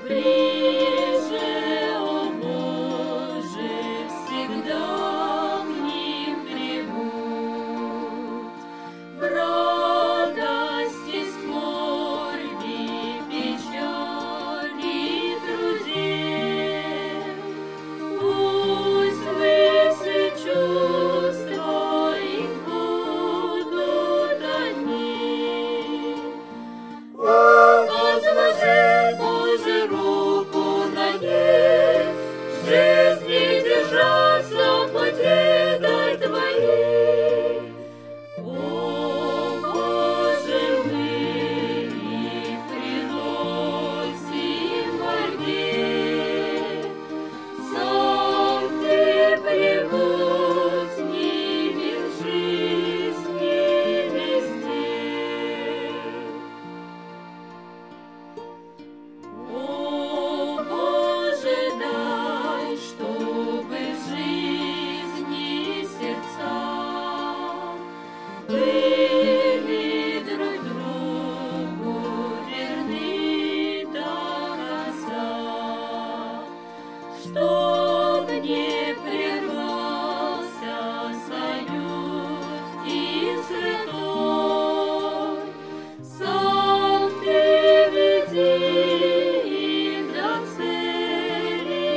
Ближе, о Боже, всегда к ним прибудь. В радости, скорби, печали, труде пусть мысли, чувства их будут одни. Возложи, Боже, руку на них, жизни держаться победой Твоей. О, Боже, мы их приносим мольбе, сам Ты пребудь с ними в жизни везде. О, Боже, дай, чтобы в жизни сердца были друг другу верны до конца, чтоб не прервался союз и святой. Сам Ты веди их до цели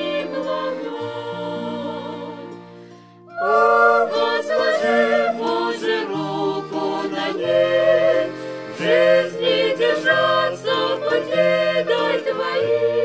благой. Возложи, Боже, руку на них, в жизни держаться победой Твоей.